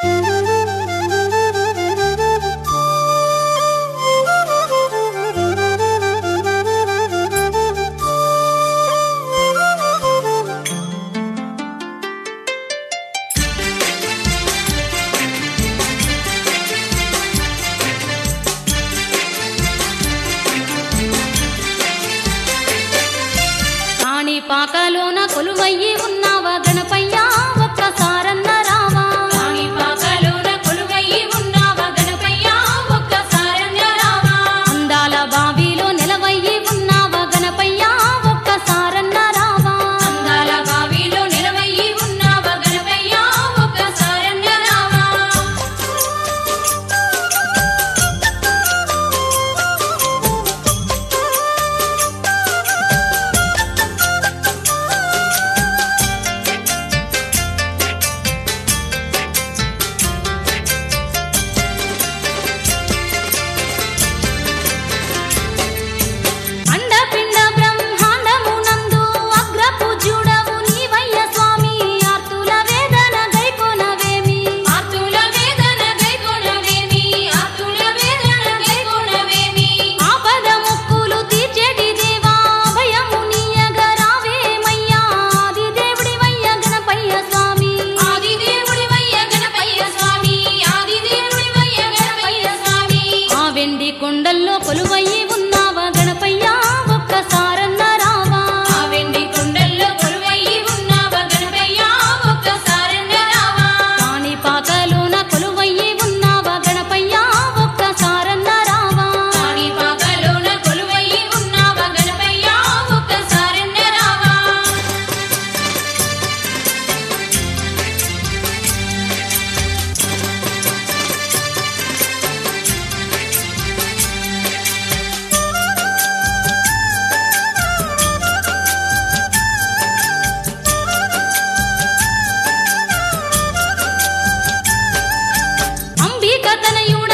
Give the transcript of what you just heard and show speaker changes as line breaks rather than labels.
పాకలోన కొలువయ్యి ఉన్నావా గణపయ్య ఒక్కసారన్న రావా
కాని పాకలోన కొలువయ్యి ఉన్నావా గణపయ్య ఒక్కసారన్న రావా
అందాల బావిలో నెలవయ్యి ఉన్నావా గణపయ్య ఒక్కసారన్న రావా
అందాల బావిలో నిలవయ్యి ఉన్నావా గణపయ్య ఒక్కసారన్న రావా
అండపిండ బ్రహ్మాండమునందు అగ్రపూజ్యుడవు నీవయ్య స్వామి ఆర్తుల వేదన గైకొనవేమి
ఆర్తుల వేదన గైకొనవేమి ఆర్తుల వేదన గైకొనవేమి
ఆపద ముక్కులు తీర్చేటి దేవా భయము నీయగా రావేమయ్యా ఆది దేవుడివయ్య గణపయ్య స్వామి
ఆది దేవుడివయ్య గణపయ్య స్వామి ఆది దేవుడివయ్య గణపయ్య స్వామి
ఆ వెండి కొండల్లో కొలువయ్యి ఉన్నావా గణపయ్య ఒక్కసారన్న రావా
ఆ వెండి కొండల్లో కొలువయ్యి ఉన్నావా గణపయ్య ఒక్కసారన్న రావా
కాని పాకలోన కొలువయ్యి ఉన్నావా గణపయ్య ఒక్కసారన్న రావా
కాని పాకలోన కొలువయ్యి ఉన్నావా గణపయ్య ఒక్కసారన్న రావా
అంబిక తనయుడ